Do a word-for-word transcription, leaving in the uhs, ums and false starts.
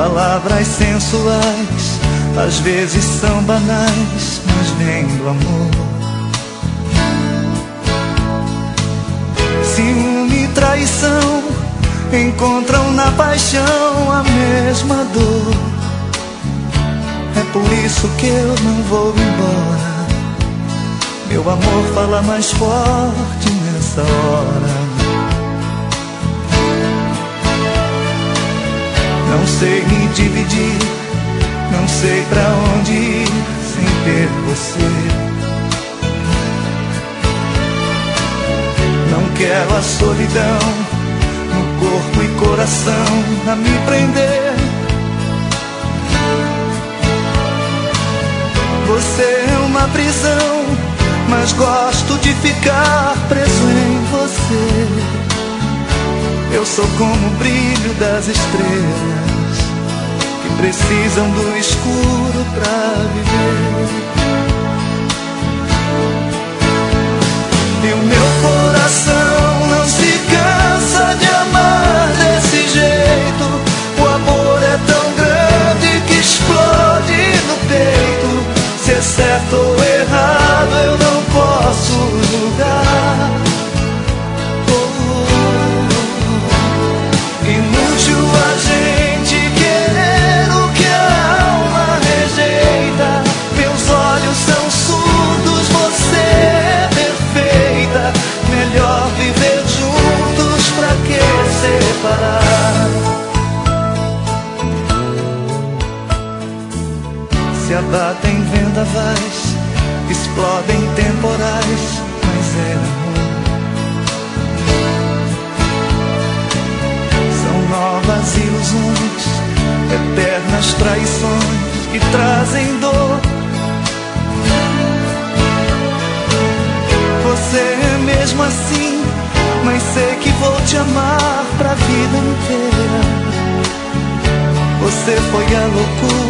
Palavras sensuais, às vezes são banais, mas vêm do amor. Ciúme e traição encontram na paixão a mesma dor. É por isso que eu não vou embora. Meu amor fala mais forte nessa hora. Não sei me dividir, não sei pra onde ir sem ter você. Não quero a solidão no corpo e coração a me prender. Você é uma prisão, mas gosto de ficar preso em você. Eu sou como o brilho das estrelas que precisam do escuro pra viver. E o meu coração não se cansa de amar desse jeito. O amor é tão grande que explode no peito. Se é certo ou errado eu não posso julgar. Oh, inútil a gente querer o que a alma rejeita. Meus olhos são surdos, você é perfeita. Melhor viver juntos, pra que separar? Se abatem vendavais, explodem temporais, mas é amor. São novas ilusões, eternas traições que trazem dor. Você é mesmo assim, mas sei que vou te amar pra vida inteira. Você foi a loucura